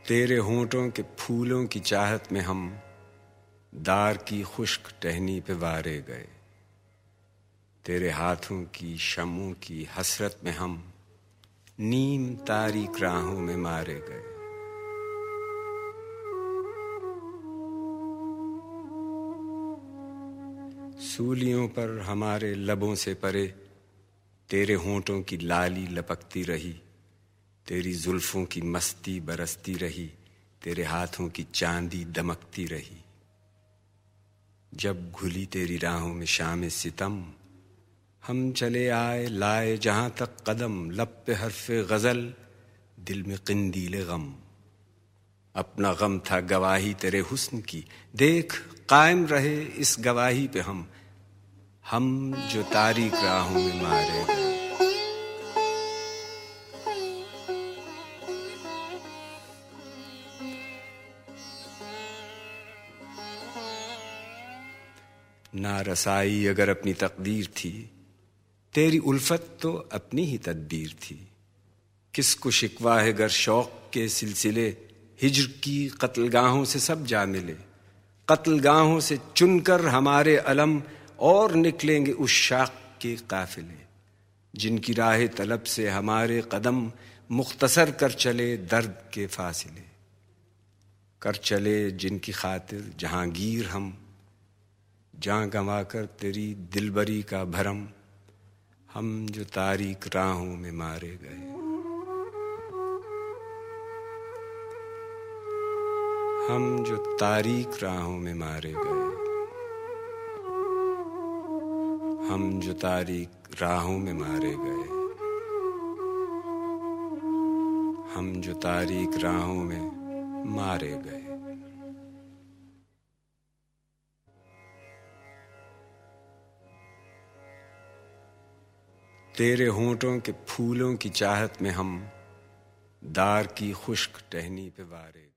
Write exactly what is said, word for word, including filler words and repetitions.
تیرے ہونٹوں کے پھولوں کی چاہت میں ہم دار کی خشک ٹہنی پہ وارے گئے، تیرے ہاتھوں کی شمعوں کی حسرت میں ہم نیم تاریک راہوں میں مارے گئے۔ سولیوں پر ہمارے لبوں سے پرے تیرے ہونٹوں کی لالی لپکتی رہی، تیری زلفوں کی مستی برستی رہی، تیرے ہاتھوں کی چاندی دمکتی رہی۔ جب گھلی تیری راہوں میں شام ستم، ہم چلے آئے لائے جہاں تک قدم، لب پہ حرف غزل دل میں قندیل غم۔ اپنا غم تھا گواہی تیرے حسن کی، دیکھ قائم رہے اس گواہی پہ ہم ہم جو تاریک راہوں میں مارے گئے۔ نارسائی اگر اپنی تقدیر تھی، تیری الفت تو اپنی ہی تدبیر تھی۔ کس کو شکوہ ہے گر شوق کے سلسلے، ہجر کی قتل گاہوں سے سب جا ملے، قتل گاہوں سے چن کر ہمارے علم اور نکلیں گے عشاق کے قافلے، جن کی راہ طلب سے ہمارے قدم مختصر کر چلے درد کے فاصلے، کر چلے جن کی خاطر جہانگیر ہم، جاں گنوا کر تیری دلبری کا بھرم ہم جو تاریک راہوں میں مارے گئے۔ ہم جو تاریک راہوں میں مارے گئے، ہم جو تاریک راہوں میں مارے گئے، ہم جو تاریک راہوں میں مارے گئے۔ تیرے ہونٹوں کے پھولوں کی چاہت میں ہم دار کی خشک ٹہنی پہ وارے گئے۔